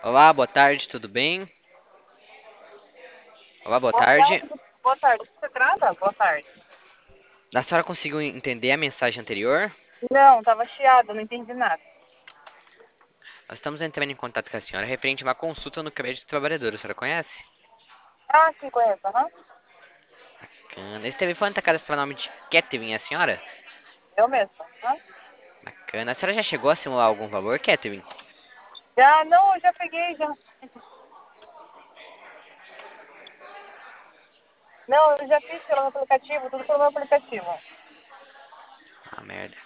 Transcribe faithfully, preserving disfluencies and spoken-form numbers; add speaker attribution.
Speaker 1: Olá, boa tarde, tudo bem? Olá, boa
Speaker 2: Boa
Speaker 1: tarde.
Speaker 2: tarde. Boa tarde. O que você trata? Boa tarde.
Speaker 1: A senhora conseguiu entender a mensagem anterior?
Speaker 2: Não, tava chiado, não entendi nada.
Speaker 1: Nós estamos entrando em contato com a senhora referente a uma consulta no crédito trabalhador. A senhora conhece?
Speaker 2: Ah, sim, conheço, aham.
Speaker 1: Bacana. Esse telefone está cadastrado o nome de Catherine, a senhora?
Speaker 2: Eu mesma. Aham.
Speaker 1: Bacana. A senhora já chegou a simular algum valor, Catherine?
Speaker 2: Já, não, eu já peguei, já. Não, eu já fiz pelo meu aplicativo, tudo pelo meu aplicativo.
Speaker 1: Ah, merda.